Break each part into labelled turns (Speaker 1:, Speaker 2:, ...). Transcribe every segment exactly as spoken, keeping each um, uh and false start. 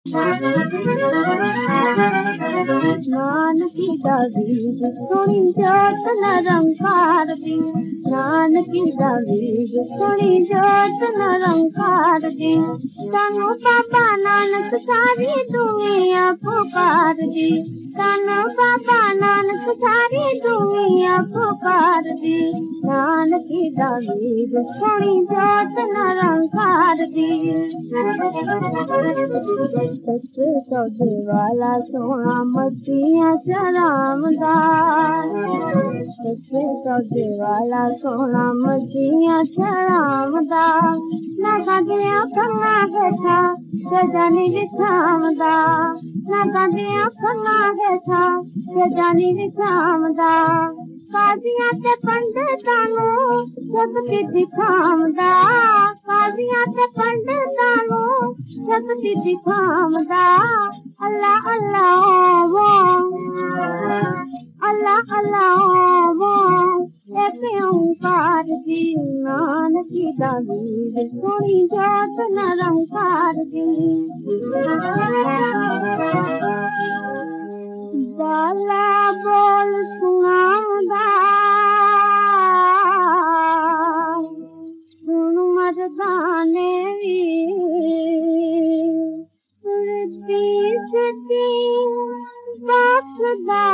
Speaker 1: नानकी दावीद सोनी जोत निरंकार दी, नानकी दावीद सोनी जोत निरंकार दी। सानू बाबा नानक सारी दुनिया पुकार दी, सानू बाबा नानक सारी दुनिया पुकार दी। नानकी दावीद सोनी जोत निरंकार दी। सच्चे सौदे वाला सोना मतिया चरामदार, सच्चे सौदे वाला सोना मतिया चरामदार। ना कादिया फना हेठा सजानी विछामदा, ना कादिया फना हेठा सजानी विछामदा। काजियां ते पंडितां नूं शक्ति दिखामदा, काजियां ते पंडितां नूं शक्ति दिखामदा। अल्लाह अल्लाह अल्लाह अल्लाह एक ओंकार दी। नानकी दावीद सोनी जोत निरंकार दी। बाला बोल सुनामदा, सुन मर्दाने दी बख्शदा।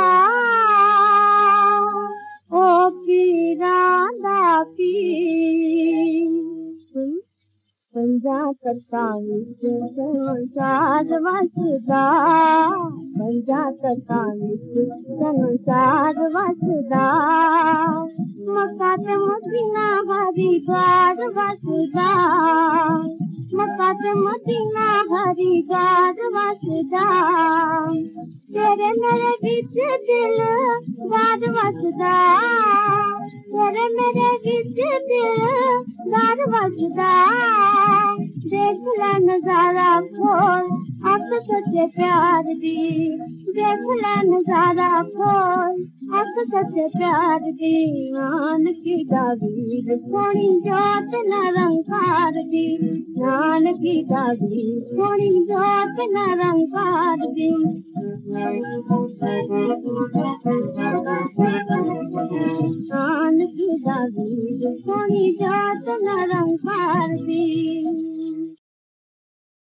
Speaker 1: ओ पीरा दा पीर पंजा तत्तां विच संसार वसदा, पंजा तत्तां विच संसार वसदा। मक्का ते मदीना हरिद्वार वसदा, मक्का ते मदीना हरिद्वार वसदा। तेरे मेरे बिच दिल दार वसदा, तेरे मेरे बिच दिल दार वसदा। देख लै नजारा खोल अख सच्चे प्यार दी, देख लै नजारा खोल अख सच्चे प्यार दी। नानकी दावीद सोनी जोत निरंकार दी, नानकी दावीद सोनी जोत निरंकार दी।